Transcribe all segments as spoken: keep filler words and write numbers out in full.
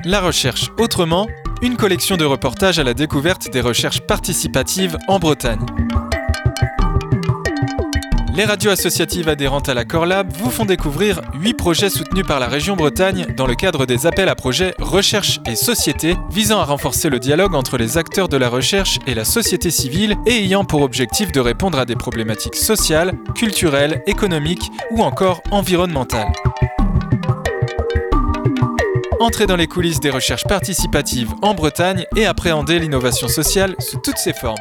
La recherche autrement, une collection de reportages à la découverte des recherches participatives en Bretagne. Les radios associatives adhérentes à la Corlab vous font découvrir huit projets soutenus par la région Bretagne dans le cadre des appels à projets Recherche et Société, visant à renforcer le dialogue entre les acteurs de la recherche et la société civile et ayant pour objectif de répondre à des problématiques sociales, culturelles, économiques ou encore environnementales. Entrez dans les coulisses des recherches participatives en Bretagne et appréhendez l'innovation sociale sous toutes ses formes.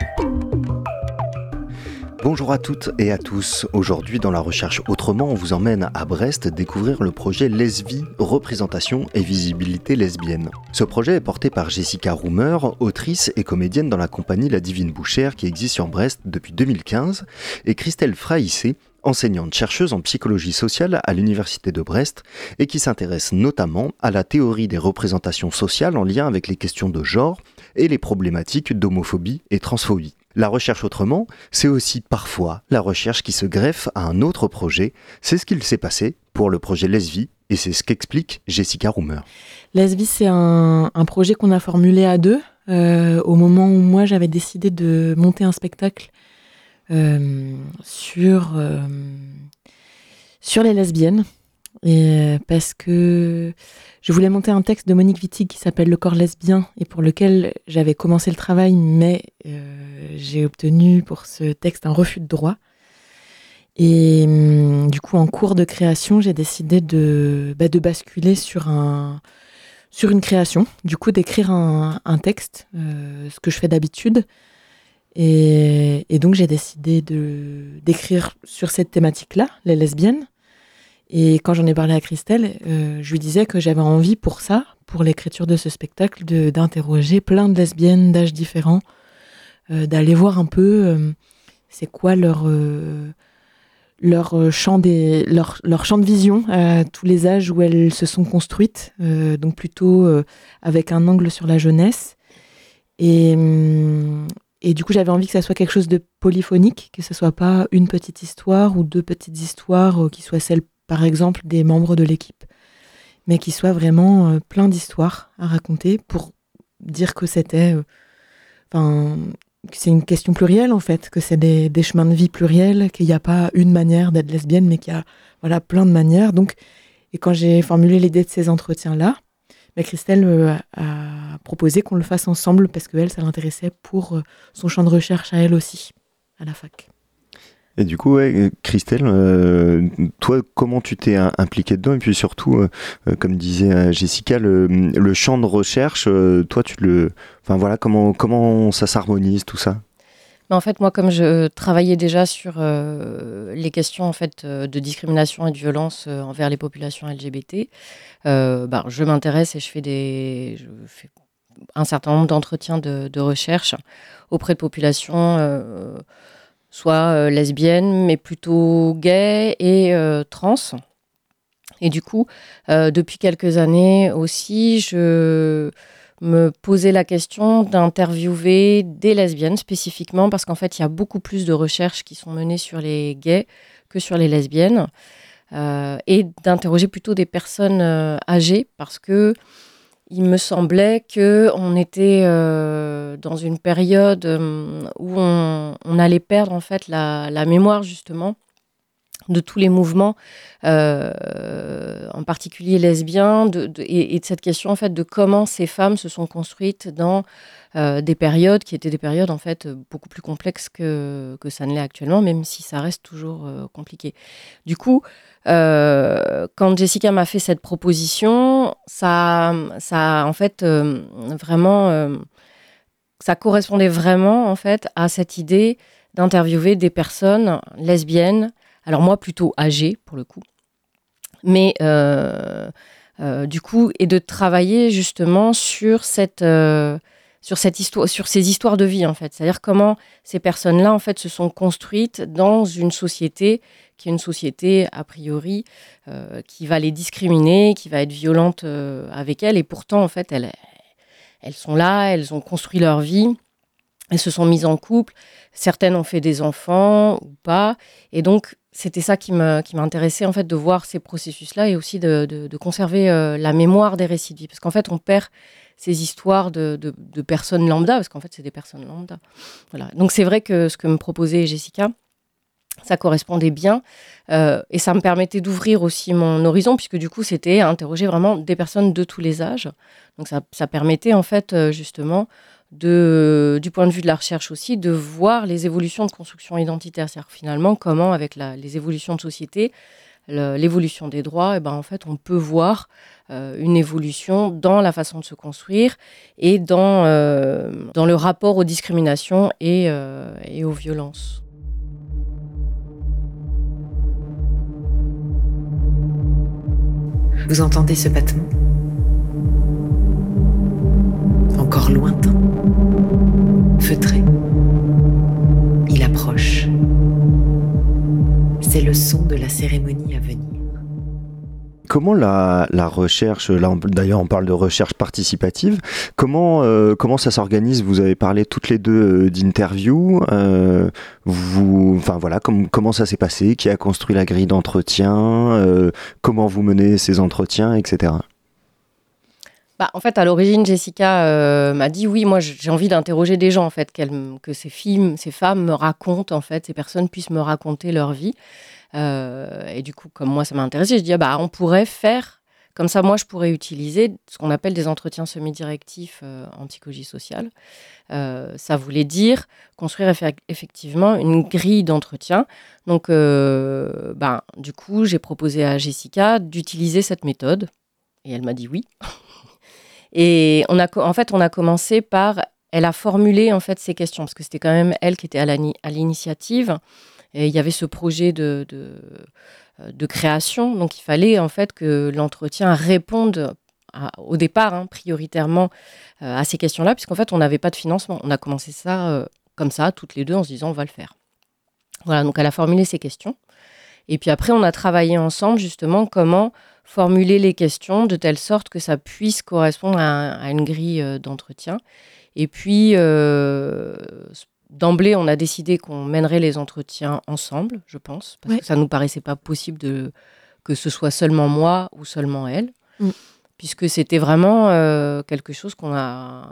Bonjour à toutes et à tous. Aujourd'hui, dans la recherche autrement, on vous emmène à Brest découvrir le projet Lesvie, représentation et visibilité lesbienne. Ce projet est porté par Jessica Roumer, autrice et comédienne dans la compagnie La Divine Bouchère qui existe sur Brest depuis deux mille quinze, et Christelle Fraissé, enseignante-chercheuse en psychologie sociale à l'Université de Brest et qui s'intéresse notamment à la théorie des représentations sociales en lien avec les questions de genre et les problématiques d'homophobie et transphobie. La recherche autrement, c'est aussi parfois la recherche qui se greffe à un autre projet. C'est ce qu'il s'est passé pour le projet Lesvie et c'est ce qu'explique Jessica Roumer. Lesvie, c'est un, un projet qu'on a formulé à deux euh, au moment où moi j'avais décidé de monter un spectacle euh, sur, euh, sur les lesbiennes. Et parce que je voulais monter un texte de Monique Wittig qui s'appelle Le corps lesbien et pour lequel j'avais commencé le travail, mais euh, j'ai obtenu pour ce texte un refus de droit. Et hum, du coup, en cours de création, j'ai décidé de, bah, de basculer sur, un, sur une création, du coup d'écrire un, un texte, euh, ce que je fais d'habitude. Et, et donc j'ai décidé de, d'écrire sur cette thématique-là, les lesbiennes. Et quand j'en ai parlé à Christelle, euh, je lui disais que j'avais envie pour ça, pour l'écriture de ce spectacle, de, d'interroger plein de lesbiennes d'âges différents, euh, d'aller voir un peu euh, c'est quoi leur, euh, leur, champ des, leur, leur champ de vision à tous les âges où elles se sont construites, euh, donc plutôt euh, avec un angle sur la jeunesse. Et, et du coup, j'avais envie que ça soit quelque chose de polyphonique, que ce ne soit pas une petite histoire ou deux petites histoires euh, qui soient celles par exemple des membres de l'équipe, mais qui soient vraiment euh, plein d'histoires à raconter pour dire que c'était, enfin, euh, que c'est une question plurielle en fait, que c'est des, des chemins de vie pluriels, qu'il n'y a pas une manière d'être lesbienne, mais qu'il y a voilà plein de manières. Donc, et quand j'ai formulé l'idée de ces entretiens-là, bah, Christelle euh, a proposé qu'on le fasse ensemble parce que elle, ça l'intéressait pour euh, son champ de recherche à elle aussi, à la fac. Et du coup, ouais, Christelle, euh, toi, comment tu t'es impliquée dedans ? Et puis surtout, euh, comme disait euh, Jessica, le, le champ de recherche, euh, toi, tu le, enfin voilà, comment comment ça s'harmonise tout ça ? En fait, moi, comme je travaillais déjà sur euh, les questions en fait de discrimination et de violence euh, envers les populations L G B T, euh, bah, je m'intéresse et je fais des, je fais un certain nombre d'entretiens de, de recherche auprès de populations. Euh, soit euh, lesbienne, mais plutôt gay et euh, trans. Et du coup, euh, depuis quelques années aussi, je me posais la question d'interviewer des lesbiennes spécifiquement, parce qu'en fait, il y a beaucoup plus de recherches qui sont menées sur les gays que sur les lesbiennes, euh, et d'interroger plutôt des personnes euh, âgées, parce que il me semblait qu'on était euh, dans une période euh, où on, on allait perdre en fait la, la mémoire justement de tous les mouvements, euh, en particulier lesbiens, de, de, et, et de cette question en fait de comment ces femmes se sont construites dans euh, des périodes qui étaient des périodes en fait beaucoup plus complexes que, que ça ne l'est actuellement, même si ça reste toujours euh, compliqué. Du coup, Euh, quand Jessica m'a fait cette proposition, ça, ça en fait euh, vraiment, euh, ça correspondait vraiment en fait à cette idée d'interviewer des personnes lesbiennes. Alors moi plutôt âgées pour le coup, mais euh, euh, du coup et de travailler justement sur cette euh, sur cette histoire, sur ces histoires de vie en fait, c'est-à-dire comment ces personnes-là en fait se sont construites dans une société qui est une société a priori euh, qui va les discriminer, qui va être violente euh, avec elles, et pourtant en fait elles, elles sont là, elles ont construit leur vie, elles se sont mises en couple, certaines ont fait des enfants ou pas, et donc c'était ça qui me, qui m'intéressait, en fait, de voir ces processus-là et aussi de, de, de conserver euh, la mémoire des récits de vie. Parce qu'en fait, on perd ces histoires de, de, de personnes lambda, parce qu'en fait, c'est des personnes lambda. Voilà. Donc, c'est vrai que ce que me proposait Jessica, ça correspondait bien euh, et ça me permettait d'ouvrir aussi mon horizon, puisque du coup, c'était interroger vraiment des personnes de tous les âges. Donc, ça, ça permettait, en fait, euh, justement, de, du point de vue de la recherche aussi, de voir les évolutions de construction identitaire. C'est-à-dire finalement, comment, avec la, les évolutions de société, le, l'évolution des droits, et ben, en fait, on peut voir euh, une évolution dans la façon de se construire et dans, euh, dans le rapport aux discriminations et, euh, et aux violences. Vous entendez ce battement ? Encore lointain, feutré. Il approche. C'est le son de la cérémonie à venir. Comment la, la recherche, là on, d'ailleurs on parle de recherche participative, comment, euh, comment ça s'organise ? Vous avez parlé toutes les deux euh, d'interviews, euh, vous, enfin voilà, com- comment ça s'est passé ? Qui a construit la grille d'entretien ? euh, Comment vous menez ces entretiens, et cetera. Bah, en fait, à l'origine, Jessica euh, m'a dit oui, moi j'ai envie d'interroger des gens, en fait, qu'elle, que ces filles, ces femmes me racontent, en fait, ces personnes puissent me raconter leur vie. Euh, et du coup, comme moi, ça m'a intéressée, je dis ah, bah, on pourrait faire, comme ça, moi, je pourrais utiliser ce qu'on appelle des entretiens semi-directifs euh, en psychologie sociale. Euh, ça voulait dire construire eff- effectivement une grille d'entretien. Donc, euh, bah, du coup, j'ai proposé à Jessica d'utiliser cette méthode. Et elle m'a dit oui. Et on a, en fait, on a commencé par... Elle a formulé, en fait, ces questions, parce que c'était quand même elle qui était à, la, à l'initiative. Et il y avait ce projet de, de, de création. Donc, il fallait, en fait, que l'entretien réponde, à, au départ, hein, prioritairement, euh, à ces questions-là, puisqu'en fait, on n'avait pas de financement. On a commencé ça euh, comme ça, toutes les deux, en se disant, on va le faire. Voilà, donc elle a formulé ces questions. Et puis après, on a travaillé ensemble, justement, comment formuler les questions de telle sorte que ça puisse correspondre à, à une grille euh, d'entretien. Et puis, euh, d'emblée, on a décidé qu'on mènerait les entretiens ensemble, je pense, parce ouais. que ça ne nous paraissait pas possible de, que ce soit seulement moi ou seulement elle, mm. puisque c'était vraiment euh, quelque chose qu'on a...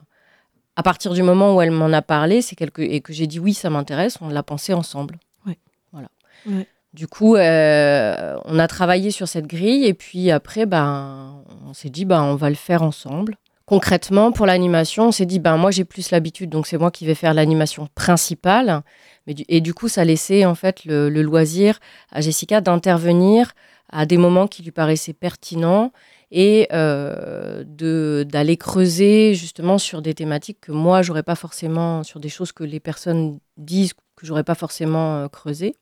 À partir du moment où elle m'en a parlé, c'est quelque... et que j'ai dit oui, ça m'intéresse, on l'a pensé ensemble. Ouais. Voilà. Ouais. Du coup, euh, on a travaillé sur cette grille et puis après, ben, on s'est dit, ben, on va le faire ensemble. Concrètement, pour l'animation, on s'est dit, ben, moi, j'ai plus l'habitude, donc c'est moi qui vais faire l'animation principale. Mais du, et du coup, ça laissait en fait le, le loisir à Jessica d'intervenir à des moments qui lui paraissaient pertinents et euh, de, d'aller creuser justement sur des thématiques que moi, j'aurais pas forcément, sur des choses que les personnes disent que j'aurais pas forcément euh, creusées.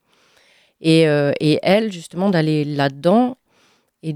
Et, euh, et elle, justement, d'aller là-dedans et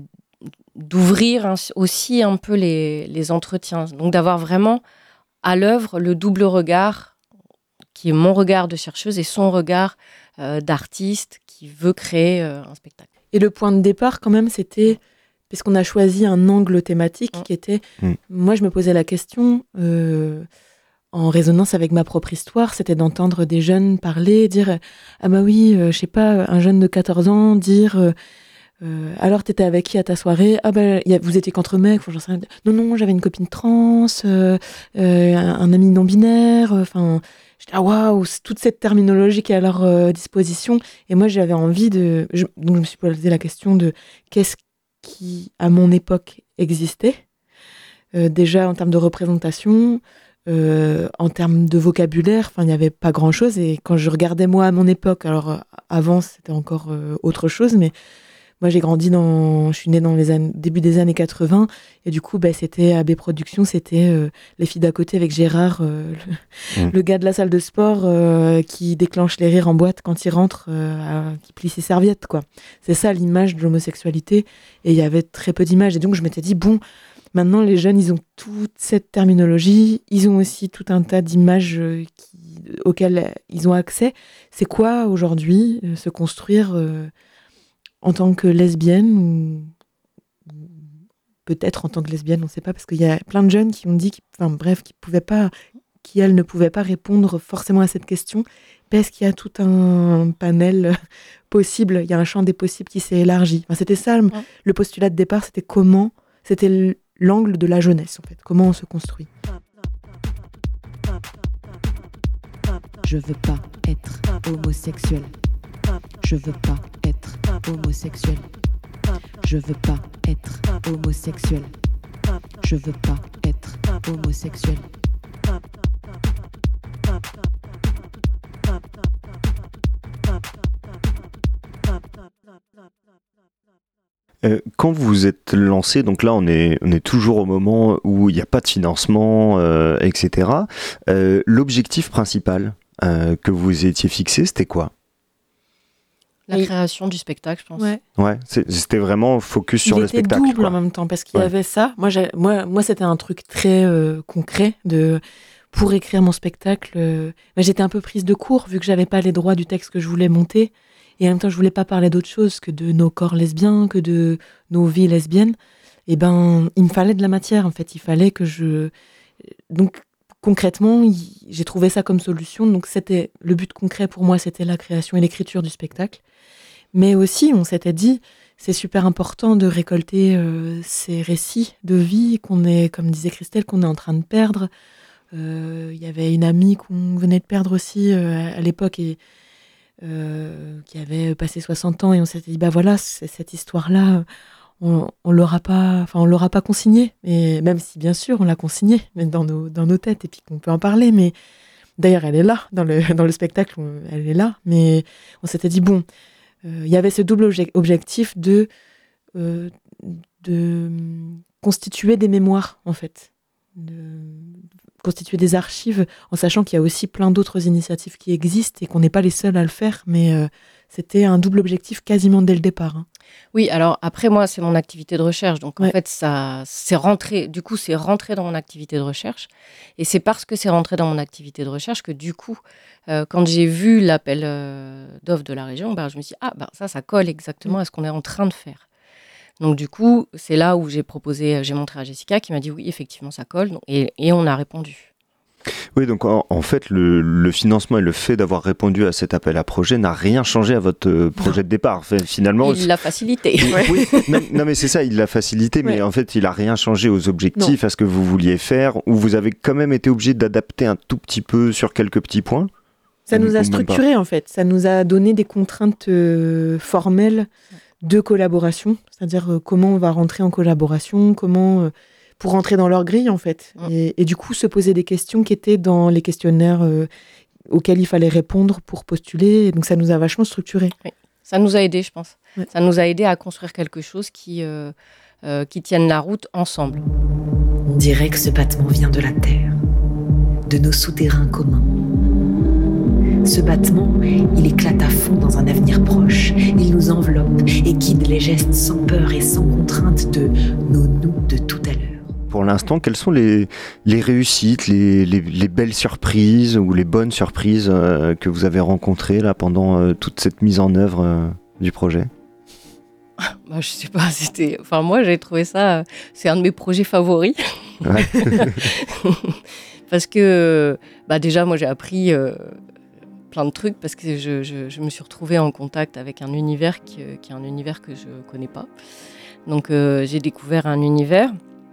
d'ouvrir un, aussi un peu les, les entretiens. Donc, d'avoir vraiment à l'œuvre le double regard, qui est mon regard de chercheuse et son regard euh, d'artiste qui veut créer euh, un spectacle. Et le point de départ, quand même, c'était... Parce qu'on a choisi un angle thématique mmh. qui était... Mmh. Moi, je me posais la question... Euh, en résonance avec ma propre histoire, c'était d'entendre des jeunes parler, dire « Ah bah oui, euh, je sais pas, un jeune de quatorze ans dire euh, euh, alors t'étais avec qui à ta soirée ? Ah bah y a, vous étiez qu'entre mecs, j'en sais rien. Non, non, j'avais une copine trans, euh, euh, un, un ami non-binaire, enfin... Euh, ah waouh, toute cette terminologie qui est à leur euh, disposition. Et moi, j'avais envie de... Je, donc je me suis posé la question de qu'est-ce qui, à mon époque, existait, euh, déjà en termes de représentation... Euh, en termes de vocabulaire, il n'y avait pas grand-chose. Et quand je regardais, moi, à mon époque, alors euh, avant, c'était encore euh, autre chose, mais moi, j'ai grandi dans... Je suis née dans les années, début des années quatre-vingts, et du coup, bah, c'était A B Productions, c'était euh, Les filles d'à côté avec Gérard, euh, le, mmh. le gars de la salle de sport euh, qui déclenche les rires en boîte quand il rentre, euh, à, qui plie ses serviettes, quoi. C'est ça, l'image de l'homosexualité, et il y avait très peu d'images. Et donc, je m'étais dit, bon... Maintenant, les jeunes, ils ont toute cette terminologie. Ils ont aussi tout un tas d'images qui, auxquelles ils ont accès. C'est quoi, aujourd'hui, euh, se construire euh, en tant que lesbienne ou, ou peut-être en tant que lesbienne, on ne sait pas, parce qu'il y a plein de jeunes qui ont dit, enfin bref, qu'ils ne pouvaient pas qui, elle, ne pouvait pas répondre forcément à cette question, parce qu'il y a tout un panel possible, il y a un champ des possibles qui s'est élargi. Enfin, c'était ça, ouais. Le postulat de départ, c'était comment, c'était l'angle de la jeunesse, en fait, comment on se construit. Je veux pas être homosexuel. Je veux pas être homosexuel. Je veux pas être homosexuel. Je veux pas être homosexuel. Euh, quand vous vous êtes lancé, donc là on est, on est toujours au moment où il n'y a pas de financement, euh, et cetera. Euh, l'objectif principal euh, que vous étiez fixé, c'était quoi ? La création du spectacle, je pense. Ouais. Ouais, c'était vraiment focus sur il le spectacle. Il était double quoi. en même temps, parce qu'il ouais. y avait ça. Moi, moi, moi c'était un truc très euh, concret de... Pour écrire mon spectacle, euh, bah, j'étais un peu prise de court, vu que j'avais pas les droits du texte que je voulais monter. Et en même temps, je voulais pas parler d'autre chose que de nos corps lesbiens, que de nos vies lesbiennes. Et ben, il me fallait de la matière, en fait. Il fallait que je... Donc, concrètement, il... j'ai trouvé ça comme solution. Donc, c'était le but concret pour moi, c'était la création et l'écriture du spectacle. Mais aussi, on s'était dit, c'est super important de récolter euh, ces récits de vie qu'on est, comme disait Christelle, qu'on est en train de perdre. Il euh, y avait une amie qu'on venait de perdre aussi euh, à l'époque et euh, qui avait passé soixante ans, et on s'était dit, bah voilà, cette histoire-là, on, on l'aura pas, enfin on l'aura pas consignée, et même si bien sûr on l'a consignée, mais dans nos, dans nos têtes, et puis qu'on peut en parler, mais d'ailleurs elle est là, dans le, dans le spectacle, elle est là, mais on s'était dit, bon, il euh, y avait ce double obje- objectif de, euh, de constituer des mémoires, en fait, de constituer des archives, en sachant qu'il y a aussi plein d'autres initiatives qui existent et qu'on n'est pas les seuls à le faire, mais euh, c'était un double objectif quasiment dès le départ. Hein. Oui, alors après moi, c'est mon activité de recherche, donc ouais. en fait, ça, c'est rentré, du coup, c'est rentré dans mon activité de recherche, et c'est parce que c'est rentré dans mon activité de recherche que du coup, euh, quand j'ai vu l'appel euh, d'offres de la région, bah, je me suis dit, ah, bah, ça, ça colle exactement à ce qu'on est en train de faire. Donc du coup, c'est là où j'ai proposé, j'ai montré à Jessica qui m'a dit oui, effectivement, ça colle, et, et on a répondu. Oui, donc en, en fait, le, le financement et le fait d'avoir répondu à cet appel à projet n'a rien changé à votre euh, projet de départ. Enfin, finalement, il l'a facilité. Ouais. Oui, non, non, mais c'est ça, il l'a facilité, ouais. Mais en fait, il n'a rien changé aux objectifs, non. À ce que vous vouliez faire, ou vous avez quand même été obligé d'adapter un tout petit peu sur quelques petits points. Ça nous a structuré, en fait. Ça nous a donné des contraintes euh, formelles de collaboration, c'est-à-dire euh, comment on va rentrer en collaboration, comment... Euh, pour rentrer dans leur grille, en fait. Mmh. Et, et du coup, se poser des questions qui étaient dans les questionnaires euh, auxquels il fallait répondre pour postuler. Et donc, ça nous a vachement structurés. Oui. Ça nous a aidés, je pense. Ouais. Ça nous a aidés à construire quelque chose qui, euh, euh, qui tienne la route ensemble. On dirait que ce battement vient de la terre, de nos souterrains communs. Ce battement, il éclate à fond dans un avenir proche. Il nous enveloppe et guide les gestes sans peur et sans contrainte de nos nous de tout à l'heure. Pour l'instant, quelles sont les, les réussites, les, les, les belles surprises ou les bonnes surprises euh, que vous avez rencontrées là, pendant euh, toute cette mise en œuvre euh, du projet ? Bah, je sais pas, c'était... Enfin, moi, j'ai trouvé ça... Euh, c'est un de mes projets favoris. Ouais. Parce que, bah, déjà, moi, j'ai appris euh, plein de trucs parce que je, je, je me suis retrouvée en contact avec un univers qui, euh, qui est un univers que je connais pas. Donc, euh, j'ai découvert un univers...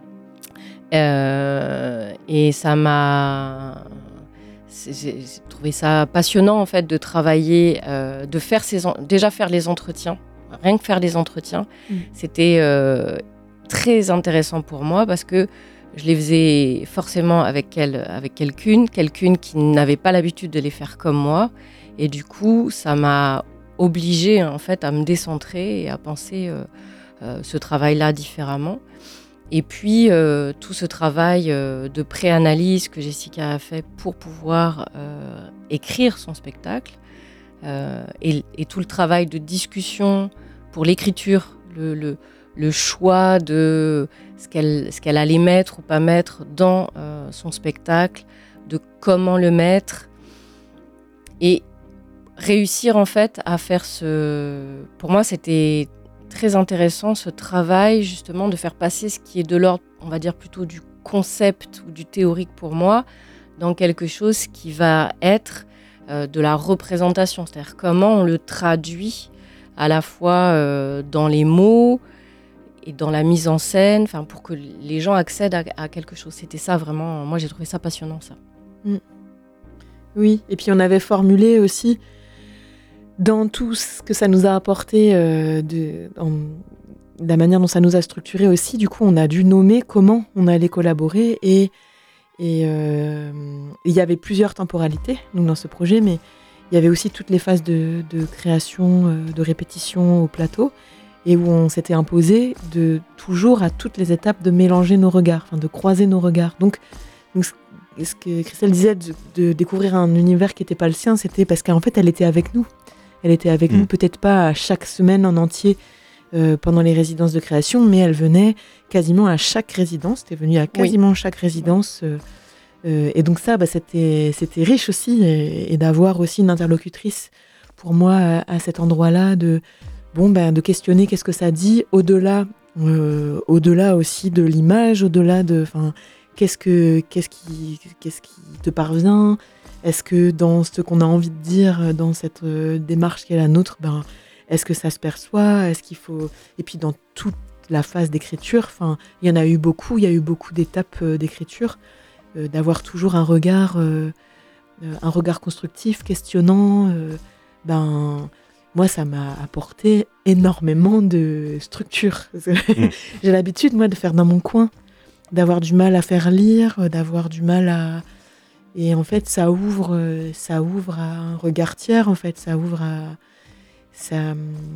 Euh, et ça m'a... J'ai, j'ai trouvé ça passionnant, en fait, de travailler, euh, de faire ces... En... Déjà faire les entretiens, rien que faire les entretiens, mmh. c'était euh, très intéressant pour moi parce que je les faisais forcément avec, quel... avec quelqu'une, quelqu'une qui n'avait pas l'habitude de les faire comme moi. Et du coup, ça m'a obligée, en fait, à me décentrer et à penser euh, euh, ce travail-là différemment. Et puis, euh, tout ce travail euh, de pré-analyse que Jessica a fait pour pouvoir euh, écrire son spectacle, euh, et, et tout le travail de discussion pour l'écriture, le, le, le choix de ce qu'elle, ce qu'elle allait mettre ou pas mettre dans euh, son spectacle, de comment le mettre, et réussir en fait à faire ce... Pour moi, c'était... très intéressant ce travail justement de faire passer ce qui est de l'ordre, on va dire plutôt du concept ou du théorique pour moi, dans quelque chose qui va être euh, de la représentation, c'est-à-dire comment on le traduit à la fois euh, dans les mots et dans la mise en scène, enfin pour que les gens accèdent à, à quelque chose. C'était ça vraiment, moi j'ai trouvé ça passionnant ça. Mm. Oui, et puis on avait formulé aussi dans tout ce que ça nous a apporté, euh, de, en, de la manière dont ça nous a structuré aussi, du coup on a dû nommer comment on allait collaborer et et euh, il y avait plusieurs temporalités donc, dans ce projet, mais il y avait aussi toutes les phases de, de création, euh, de répétition au plateau, et où on s'était imposé de toujours à toutes les étapes de mélanger nos regards, enfin de croiser nos regards. Donc, donc ce que Christelle disait de, de découvrir un univers qui n'était pas le sien, c'était parce qu'en fait elle était avec nous. Elle était avec mmh. nous, peut-être pas à chaque semaine en entier euh, pendant les résidences de création, mais elle venait quasiment à chaque résidence. Elle est venue à quasiment oui. chaque résidence. Euh, euh, et donc ça, bah, c'était, c'était riche aussi, et, et d'avoir aussi une interlocutrice pour moi à, à cet endroit-là, de, bon, bah, de questionner qu'est-ce que ça dit, au-delà, euh, au-delà aussi de l'image, au-delà de... Qu'est-ce, que, qu'est-ce, qui, qu'est-ce qui te parvient ? Est-ce que dans ce qu'on a envie de dire, dans cette euh, démarche qui est la nôtre, ben, est-ce que ça se perçoit ? Est-ce qu'il faut... Et puis dans toute la phase d'écriture, il y en a eu beaucoup, il y a eu beaucoup d'étapes euh, d'écriture, euh, d'avoir toujours un regard, euh, euh, un regard constructif, questionnant. Euh, ben, moi, ça m'a apporté énormément de structure. Mmh. J'ai l'habitude, moi, de faire dans mon coin, d'avoir du mal à faire lire, d'avoir du mal à... Et en fait, ça ouvre, ça ouvre à un regard tiers, en fait. Ça ouvre à... Ça,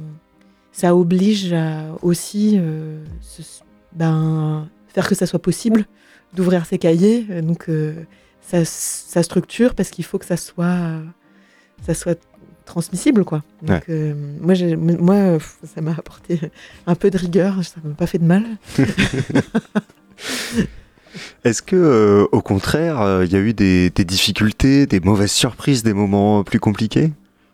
ça oblige à aussi euh, ce, ben, faire que ça soit possible d'ouvrir ses cahiers. Donc, euh, ça, ça structure parce qu'il faut que ça soit, ça soit transmissible, quoi. Donc, ouais. euh, moi, j'ai, moi, ça m'a apporté un peu de rigueur. Ça m'a pas fait de mal. Est-ce que, euh, au contraire, il euh, y a eu des, des difficultés, des mauvaises surprises, des moments plus compliqués ?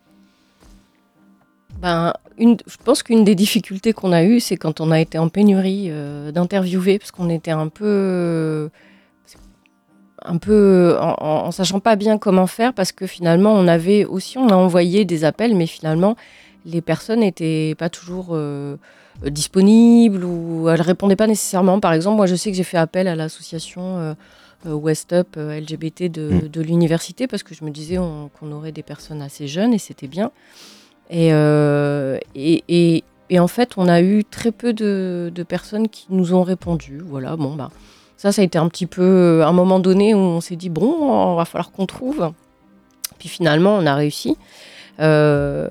Ben, une, je pense qu'une des difficultés qu'on a eues, c'est quand on a été en pénurie euh, d'interviewer, parce qu'on était un peu, un peu en, en, en sachant pas bien comment faire, parce que finalement, on avait aussi, on a envoyé des appels, mais finalement, les personnes n'étaient pas toujours euh, disponibles ou elles répondaient pas nécessairement. Par exemple, moi, je sais que j'ai fait appel à l'association euh, West Up euh, L G B T de, mmh. de l'université, parce que je me disais on, qu'on aurait des personnes assez jeunes et c'était bien. Et, euh, et, et, et en fait, on a eu très peu de, de personnes qui nous ont répondu. Voilà, bon, bah, ça, ça a été un petit peu un moment donné où on s'est dit, bon, on va falloir qu'on trouve. Puis finalement, on a réussi. Euh,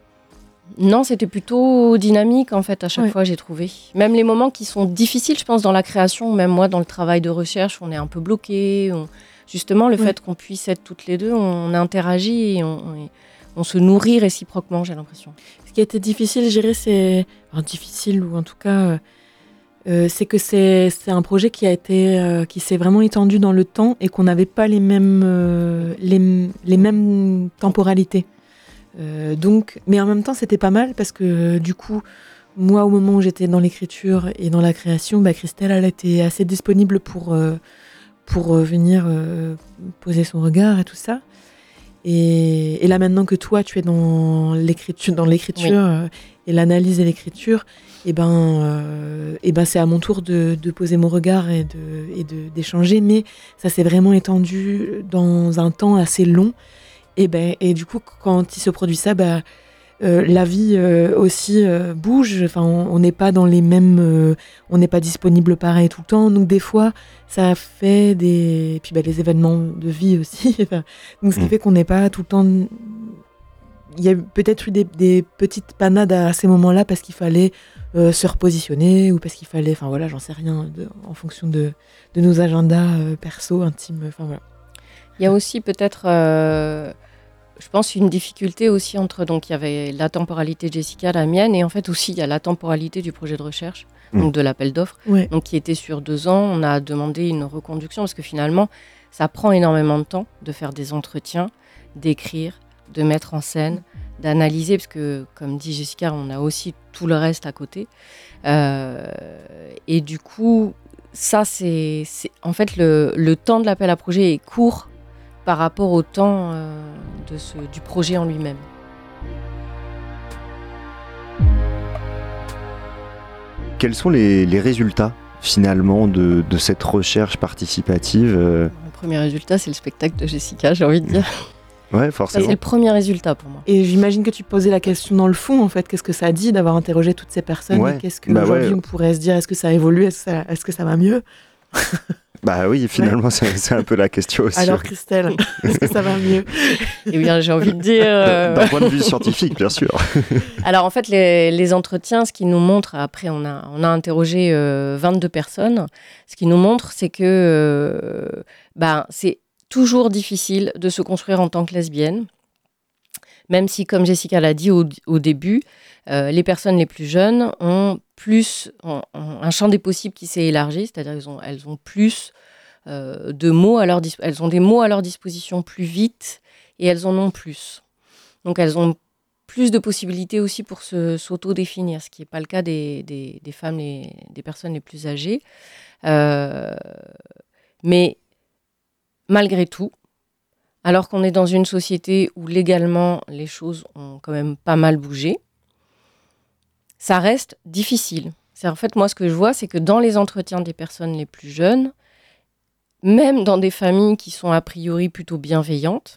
non, c'était plutôt dynamique, en fait, à chaque ouais. fois, j'ai trouvé. Même les moments qui sont difficiles, je pense, dans la création, même moi, dans le travail de recherche, on est un peu bloqué. On... Justement, le ouais. fait qu'on puisse être toutes les deux, on interagit et on... on on se nourrit réciproquement, j'ai l'impression. Ce qui a été difficile, je dirais, c'est... Enfin, difficile, ou en tout cas, euh, c'est que c'est, c'est un projet qui a été, euh, qui s'est vraiment étendu dans le temps et qu'on n'avait pas les mêmes, euh, les, les mêmes temporalités. Euh, donc, mais en même temps, c'était pas mal parce que, du coup, moi, au moment où j'étais dans l'écriture et dans la création, bah, Christelle, elle était assez disponible pour, euh, pour euh, venir euh, poser son regard et tout ça. Et, et là, maintenant que toi, tu es dans l'écriture, dans l'écriture oui. euh, et l'analyse et l'écriture, et ben, euh, et ben, c'est à mon tour de, de poser mon regard et, de, et de, d'échanger. Mais ça s'est vraiment étendu dans un temps assez long. Et, ben, et du coup, quand il se produit ça, ben, euh, la vie euh, aussi euh, bouge. Enfin, on n'est pas dans les mêmes... Euh, on n'est pas disponible pareil tout le temps. Donc, des fois, ça fait des... Et puis, bah, les événements de vie aussi. Enfin, donc, ce qui mmh. fait qu'on n'est pas tout le temps... Il y a peut-être eu des, des petites panades à ces moments-là parce qu'il fallait euh, se repositionner ou parce qu'il fallait... Enfin, voilà, j'en sais rien, de, en fonction de, de nos agendas euh, perso, intimes. Enfin, voilà. Il y a aussi peut-être... Euh... Je pense une difficulté aussi entre, donc il y avait la temporalité de Jessica, la mienne, et en fait aussi il y a la temporalité du projet de recherche, mmh. donc de l'appel d'offres, ouais. donc qui était sur deux ans. On a demandé une reconduction parce que finalement ça prend énormément de temps de faire des entretiens, d'écrire, de mettre en scène, d'analyser, parce que comme dit Jessica, on a aussi tout le reste à côté. Euh, et du coup, ça c'est, c'est en fait le, le temps de l'appel à projet est court par rapport au temps euh, de ce, du projet en lui-même. Quels sont les, les résultats finalement de, de cette recherche participative euh... Le premier résultat, c'est le spectacle de Jessica, j'ai envie de dire. Ouais, forcément. Ça, c'est le premier résultat pour moi. Et j'imagine que tu posais la question dans le fond, en fait. Qu'est-ce que ça dit d'avoir interrogé toutes ces personnes? Ouais. Qu'est-ce Bah qu'aujourd'hui ouais. on pourrait se dire? Est-ce que ça a évolué? Est-ce que ça, est-ce que ça va mieux? Bah oui, finalement, ouais. c'est, c'est un peu la question aussi. Alors, Christelle, est-ce que ça va mieux? Eh bien, j'ai envie de dire... Euh... D'un point de vue scientifique, bien sûr. Alors, en fait, les, les entretiens, ce qu'ils nous montrent, après, on a, on a interrogé euh, vingt-deux personnes, ce qu'ils nous montrent, c'est que euh, bah, c'est toujours difficile de se construire en tant que lesbienne, même si, comme Jessica l'a dit au, au début, euh, les personnes les plus jeunes ont plus ont, ont un champ des possibles qui s'est élargi, c'est-à-dire qu'elles ont, elles ont plus euh, de mots à leur dis- elles ont des mots à leur disposition plus vite et elles en ont plus. Donc elles ont plus de possibilités aussi pour se, s'auto-définir, ce qui n'est pas le cas des, des, des femmes, les, des personnes les plus âgées. Euh, mais malgré tout, alors qu'on est dans une société où légalement les choses ont quand même pas mal bougé, ça reste difficile. C'est en fait, moi, ce que je vois, c'est que dans les entretiens des personnes les plus jeunes, même dans des familles qui sont a priori plutôt bienveillantes,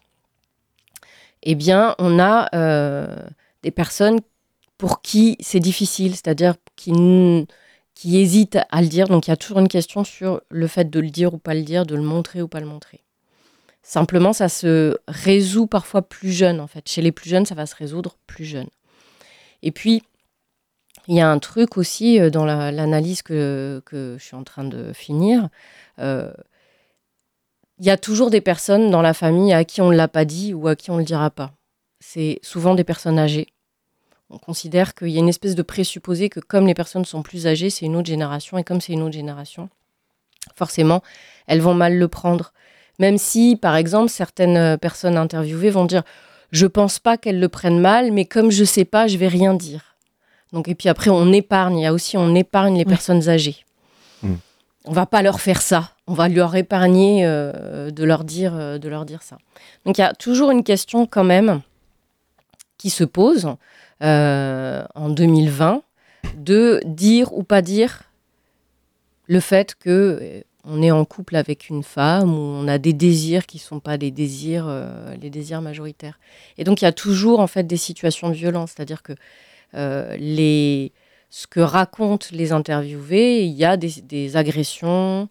eh bien, on a euh, des personnes pour qui c'est difficile, c'est-à-dire qui, qui hésitent à le dire. Donc, il y a toujours une question sur le fait de le dire ou pas le dire, de le montrer ou pas le montrer. Simplement, ça se résout parfois plus jeune, en fait. Chez les plus jeunes, ça va se résoudre plus jeune. Et puis, il y a un truc aussi euh, dans la, l'analyse que, que je suis en train de finir. Euh, il y a toujours des personnes dans la famille à qui on ne l'a pas dit ou à qui on ne le dira pas. C'est souvent des personnes âgées. On considère qu'il y a une espèce de présupposé que comme les personnes sont plus âgées, c'est une autre génération. Et comme c'est une autre génération, forcément, elles vont mal le prendre. Même si, par exemple, certaines personnes interviewées vont dire « Je ne pense pas qu'elles le prennent mal, mais comme je ne sais pas, je ne vais rien dire. » Donc, et puis après, on épargne. Il y a aussi, on épargne les oui. personnes âgées. Mmh. On ne va pas leur faire ça. On va leur épargner euh, de, leur dire, euh, de leur dire ça. Donc, il y a toujours une question quand même qui se pose euh, en deux mille vingt de dire ou pas dire le fait que on est en couple avec une femme ou on a des désirs qui ne sont pas des désirs, euh, les désirs majoritaires. Et donc, il y a toujours en fait des situations de violence. C'est-à-dire que Euh, les, ce que racontent les interviewés, il y a des, des agressions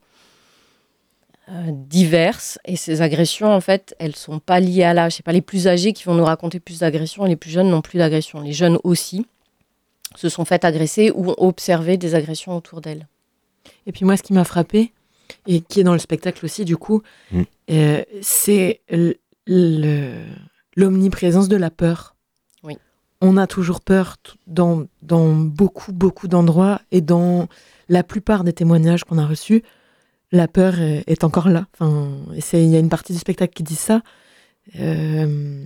euh, diverses et ces agressions, en fait, elles ne sont pas liées à l'âge. Ce n'est pas les plus âgés qui vont nous raconter plus d'agressions et les plus jeunes n'ont plus d'agressions. Les jeunes aussi se sont fait agresser ou ont observé des agressions autour d'elles. Et puis moi, ce qui m'a frappée, et qui est dans le spectacle aussi, du coup, mmh. euh, c'est l- le, l'omniprésence de la peur. On a toujours peur dans, dans beaucoup, beaucoup d'endroits et dans la plupart des témoignages qu'on a reçus, la peur est, est encore là. Enfin, il y a une partie du spectacle qui dit ça. Euh,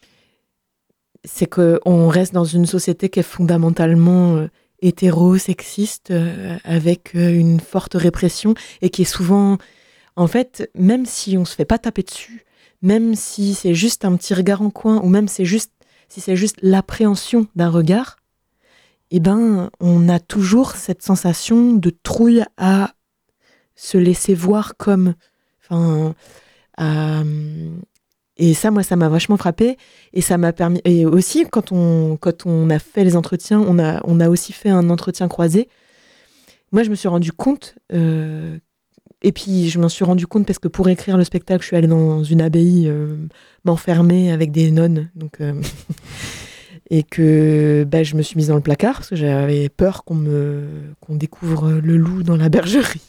c'est qu'on reste dans une société qui est fondamentalement euh, hétéro-sexiste, euh, avec euh, une forte répression et qui est souvent... En fait, même si on ne se fait pas taper dessus, même si c'est juste un petit regard en coin ou même c'est juste si c'est juste l'appréhension d'un regard, eh ben, on a toujours cette sensation de trouille à se laisser voir comme... Enfin, à, et ça, moi, ça m'a vachement frappée. Et ça m'a permis... Et aussi, quand on, quand on a fait les entretiens, on a, on a aussi fait un entretien croisé. Moi, je me suis rendu compte... Euh, et puis, je m'en suis rendu compte parce que pour écrire le spectacle, je suis allée dans une abbaye euh, m'enfermer avec des nonnes. Donc, euh, et que bah, je me suis mise dans le placard parce que j'avais peur qu'on, me, qu'on découvre le loup dans la bergerie.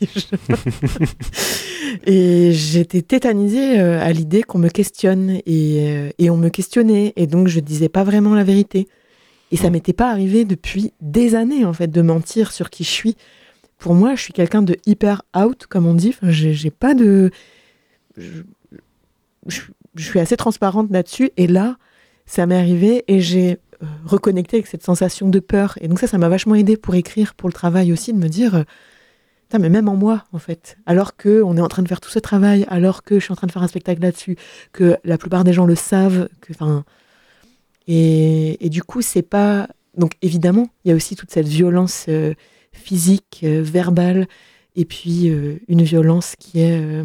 Et j'étais tétanisée euh, à l'idée qu'on me questionne. Et, euh, et on me questionnait. Et donc, je disais pas vraiment la vérité. Et ça m'était pas arrivé depuis des années, en fait, de mentir sur qui je suis. Pour moi, je suis quelqu'un de hyper out, comme on dit. Enfin, j'ai, j'ai pas de... Je, je, je suis assez transparente là-dessus. Et là, ça m'est arrivé et j'ai euh, reconnecté avec cette sensation de peur. Et donc ça, ça m'a vachement aidée pour écrire, pour le travail aussi, de me dire... Euh, putain, mais même en moi, en fait, alors qu'on est en train de faire tout ce travail, alors que je suis en train de faire un spectacle là-dessus, que la plupart des gens le savent, que, enfin, et, et du coup, c'est pas... Donc, évidemment, il y a aussi toute cette violence euh, physique, euh, verbale, et puis euh, une violence qui est, euh,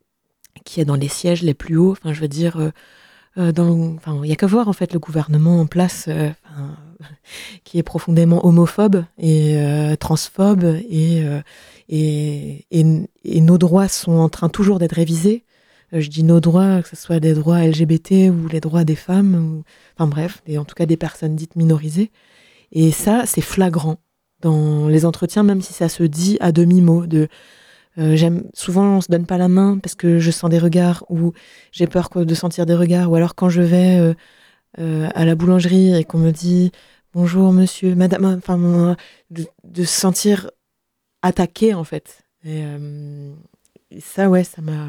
qui est dans les sièges les plus hauts, enfin, je veux dire... Euh, Euh, dans, enfin, il n'y a qu'à voir en fait le gouvernement en place euh, enfin, qui est profondément homophobe et euh, transphobe et, euh, et, et, et nos droits sont en train toujours d'être révisés. Euh, je dis nos droits, que ce soit des droits L G B T ou les droits des femmes, ou, enfin bref, et en tout cas des personnes dites minorisées. Et ça, c'est flagrant dans les entretiens, même si ça se dit à demi-mot de... Euh, j'aime souvent on se donne pas la main parce que je sens des regards ou j'ai peur de sentir des regards, ou alors quand je vais euh, euh, à la boulangerie et qu'on me dit bonjour monsieur, madame, enfin de, de se sentir attaqué en fait. Et, euh, et ça ouais ça m'a.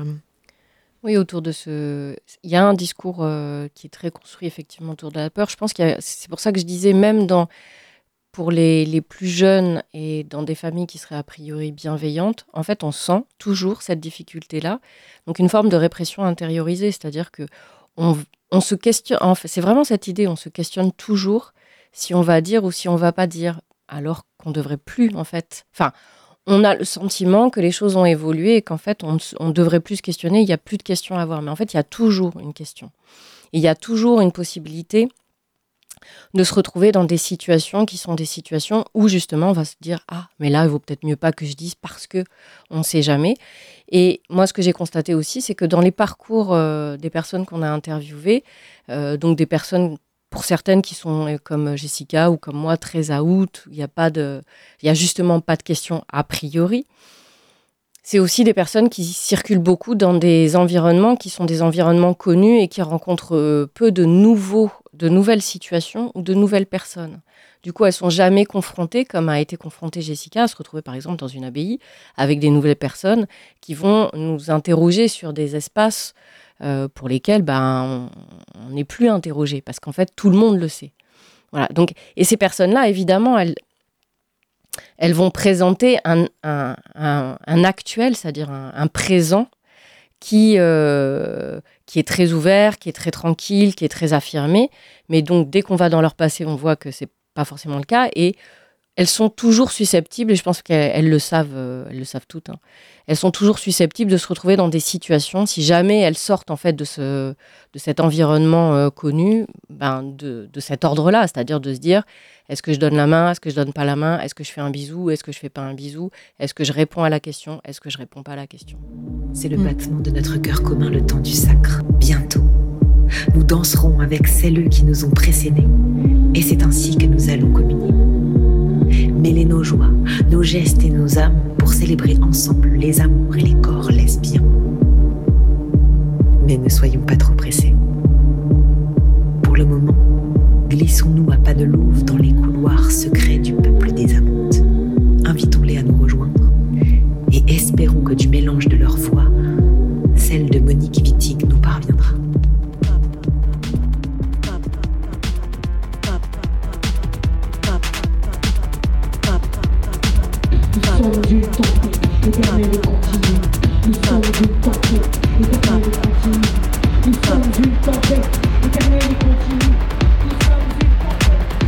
Oui, autour de ce, il y a un discours euh, qui est très construit effectivement autour de la peur. Je pense qu'il y a... c'est pour ça que je disais même dans pour les, les plus jeunes et dans des familles qui seraient a priori bienveillantes, en fait, on sent toujours cette difficulté-là. Donc, une forme de répression intériorisée, c'est-à-dire que on, on se questionne. En fait, c'est vraiment cette idée, on se questionne toujours si on va dire ou si on va pas dire, alors qu'on devrait plus, en fait. Enfin, on a le sentiment que les choses ont évolué et qu'en fait, on, on devrait plus se questionner. Il y a plus de questions à avoir, mais en fait, il y a toujours une question. Et il y a toujours une possibilité de se retrouver dans des situations qui sont des situations où justement on va se dire « Ah, mais là, il vaut peut-être mieux pas que je dise parce qu'on ne sait jamais ». Et moi, ce que j'ai constaté aussi, c'est que dans les parcours euh, des personnes qu'on a interviewées, euh, donc des personnes, pour certaines qui sont euh, comme Jessica ou comme moi, très out, il n'y a pas de, il y a justement pas de questions a priori. C'est aussi des personnes qui circulent beaucoup dans des environnements qui sont des environnements connus et qui rencontrent euh, peu de nouveaux de nouvelles situations ou de nouvelles personnes. Du coup, elles ne sont jamais confrontées, comme a été confrontée Jessica, à se retrouver par exemple dans une abbaye avec des nouvelles personnes qui vont nous interroger sur des espaces euh, pour lesquels ben, on n'est plus interrogé, parce qu'en fait, tout le monde le sait. Voilà. Donc, et ces personnes-là, évidemment, elles, elles vont présenter un, un, un, un actuel, c'est-à-dire un, un présent, qui, euh, qui est très ouvert, qui est très tranquille, qui est très affirmé. Mais donc, dès qu'on va dans leur passé, on voit que ce n'est pas forcément le cas. Et elles sont toujours susceptibles, et je pense qu'elles elles le savent, euh, elles le savent toutes, hein, elles sont toujours susceptibles de se retrouver dans des situations, si jamais elles sortent en fait de, ce, de cet environnement euh, connu, ben, de, de cet ordre-là, c'est-à-dire de se dire, est-ce que je donne la main, est-ce que je donne pas la main, est-ce que je fais un bisou, est-ce que je fais pas un bisou, est-ce que je réponds à la question, est-ce que je réponds pas à la question. C'est le battement de notre cœur commun le temps du sacre. Bientôt, nous danserons avec celles qui nous ont précédés, et c'est ainsi que nous allons communier. Mêler nos joies, nos gestes et nos âmes pour célébrer ensemble les amours et les corps lesbiens. Mais ne soyons pas trop pressés. Pour le moment, glissons-nous à pas de louve dans les couloirs secrets du peuple des Amantes. Invitons-les à nous rejoindre et espérons que du mélange de leurs voix, celle de Monique Wittig nous parviendra. Nous sommes du temple, l'éternel est continu. Nous sommes du temple, l'éternel est continu. Nous sommes du temple, l'éternel est continu. Nous sommes du temple.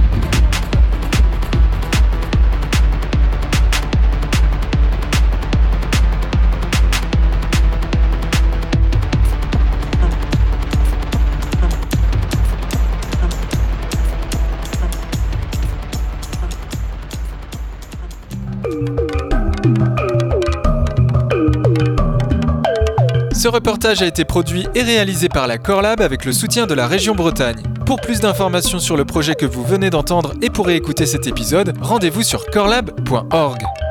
Ce reportage a été produit et réalisé par la Corlab avec le soutien de la région Bretagne. Pour plus d'informations sur le projet que vous venez d'entendre et pour réécouter cet épisode, rendez-vous sur corlab point org.